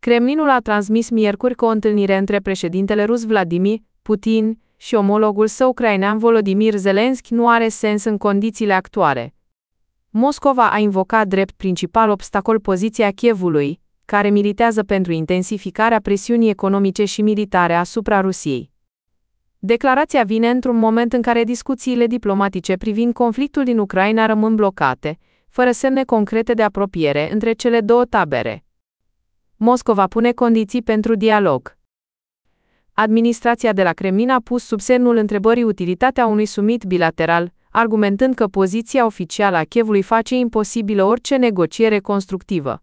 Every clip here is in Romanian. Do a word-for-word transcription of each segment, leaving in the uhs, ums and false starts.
Kremlinul a transmis miercuri că o întâlnire între președintele rus Vladimir Putin și omologul său ucrainean Volodymyr Zelensky nu are sens în condițiile actuale. Moscova a invocat drept principal obstacol poziția Kievului, care militează pentru intensificarea presiunii economice și militare asupra Rusiei. Declarația vine într-un moment în care discuțiile diplomatice privind conflictul din Ucraina rămân blocate, fără semne concrete de apropiere între cele două tabere. Moscova pune condiții pentru dialog. Administrația de la Kremlin a pus sub semnul întrebării utilitatea unui summit bilateral, argumentând că poziția oficială a Kievului face imposibilă orice negociere constructivă.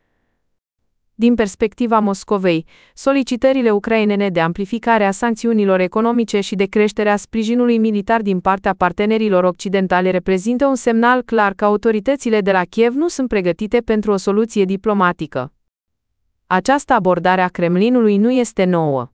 Din perspectiva Moscovei, solicitările ucrainene de amplificare a sancțiunilor economice și de creșterea sprijinului militar din partea partenerilor occidentali reprezintă un semnal clar că autoritățile de la Kiev nu sunt pregătite pentru o soluție diplomatică. Această abordare a Kremlinului nu este nouă.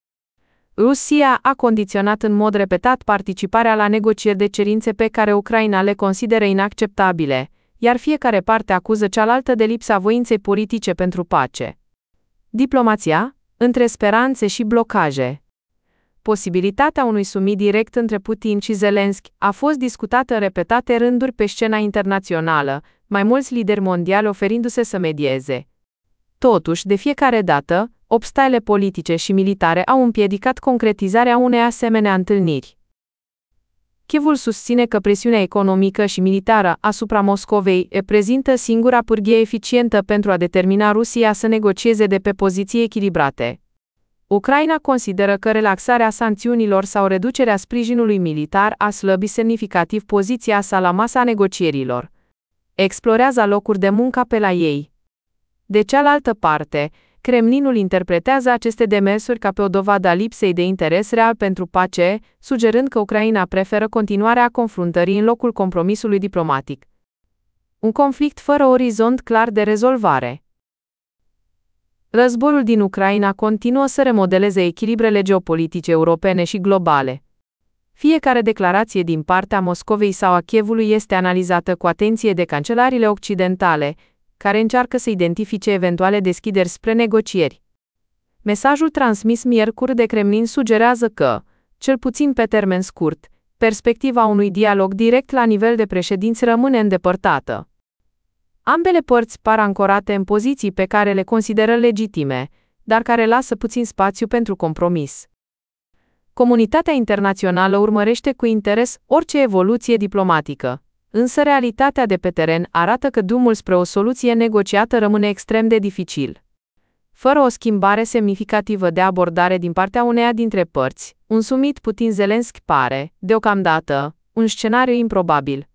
Rusia a condiționat în mod repetat participarea la negocieri de cerințe pe care Ucraina le consideră inacceptabile, iar fiecare parte acuză cealaltă de lipsa voinței politice pentru pace. Diplomația, între speranțe și blocaje. Posibilitatea unui summit direct între Putin și Zelensky a fost discutată în repetate rânduri pe scena internațională, mai mulți lideri mondiali oferindu-se să medieze. Totuși, de fiecare dată, obstacole politice și militare au împiedicat concretizarea unei asemenea întâlniri. Kievul susține că presiunea economică și militară asupra Moscovei reprezintă singura pârghie eficientă pentru a determina Rusia să negocieze de pe poziții echilibrate. Ucraina consideră că relaxarea sancțiunilor sau reducerea sprijinului militar a slăbit semnificativ poziția sa la masa negocierilor. Explorează locuri de muncă pe la ei. De cealaltă parte, Kremlinul interpretează aceste demersuri ca pe o dovadă a lipsei de interes real pentru pace, sugerând că Ucraina preferă continuarea confruntării în locul compromisului diplomatic. Un conflict fără orizont clar de rezolvare. Războiul din Ucraina continuă să remodeleze echilibrele geopolitice europene și globale. Fiecare declarație din partea Moscovei sau a Kievului este analizată cu atenție de cancelarile occidentale, care încearcă să identifice eventuale deschideri spre negocieri. Mesajul transmis miercuri de Kremlin sugerează că, cel puțin pe termen scurt, perspectiva unui dialog direct la nivel de președinți rămâne îndepărtată. Ambele părți par ancorate în poziții pe care le consideră legitime, dar care lasă puțin spațiu pentru compromis. Comunitatea internațională urmărește cu interes orice evoluție diplomatică. Însă realitatea de pe teren arată că drumul spre o soluție negociată rămâne extrem de dificil. Fără o schimbare semnificativă de abordare din partea uneia dintre părți, un summit Putin-Zelensky pare, deocamdată, un scenariu improbabil.